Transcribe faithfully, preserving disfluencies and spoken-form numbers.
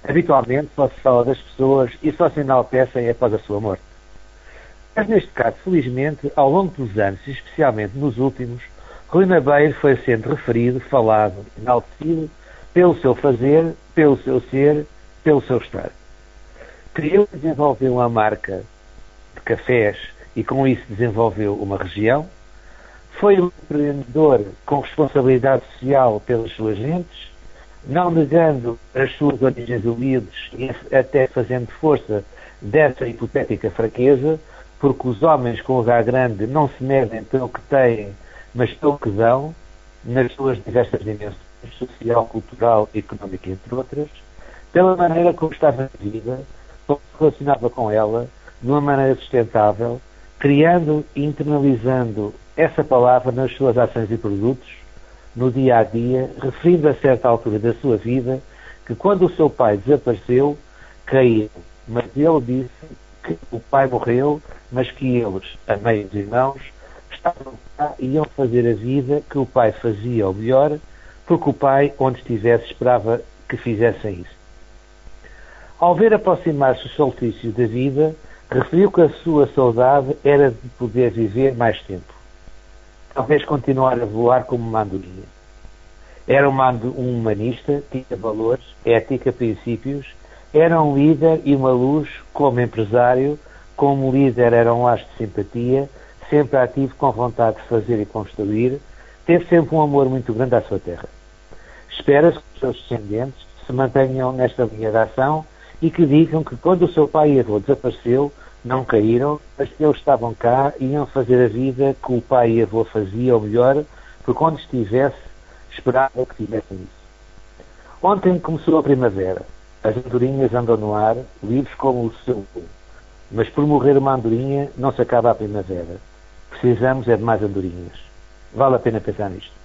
Habitualmente só se fala das pessoas e só se enaltecem após a sua morte. Mas neste caso, felizmente, ao longo dos anos, e especialmente nos últimos, Rui Nabeiro foi sendo referido, falado, enaltecido pelo seu fazer, pelo seu ser, pelo seu estar. Criou e desenvolveu uma marca de cafés e com isso desenvolveu uma região. Foi um empreendedor com responsabilidade social pelas suas gentes, não negando as suas origens humildes e até fazendo força dessa hipotética fraqueza, porque os homens com H grande não se medem pelo que têm, mas pelo que dão, nas suas diversas dimensões, social, cultural, económica, entre outras, pela maneira como estava na vida, como se relacionava com ela, de uma maneira sustentável, criando e internalizando essa palavra nas suas ações e produtos, no dia a dia, referindo a certa altura da sua vida que quando o seu pai desapareceu, caiu. Mas ele disse que o pai morreu, mas que eles, a meio dos irmãos, estavam cá e iam fazer a vida que o pai fazia ao melhor, porque o pai, onde estivesse, esperava que fizessem isso. Ao ver aproximar-se o solstício da vida, referiu que a sua saudade era de poder viver mais tempo. Talvez continuar a voar como uma andorinha. Era uma, um humanista, tinha valores, ética, princípios, era um líder e uma luz como empresário, como líder era um laço de simpatia, sempre ativo com vontade de fazer e construir, teve sempre um amor muito grande à sua terra. Espera-se que os seus descendentes se mantenham nesta linha de ação e que digam que quando o seu pai e avô desapareceu, não caíram, mas que eles estavam cá e iam fazer a vida que o pai e avô faziam ou melhor, porque onde estivesse, esperava que tivessem isso. Ontem começou a primavera. As andorinhas andam no ar, livres como o seu voo. Mas por morrer uma andorinha, não se acaba a primavera. Precisamos é de mais andorinhas. Vale a pena pensar nisto.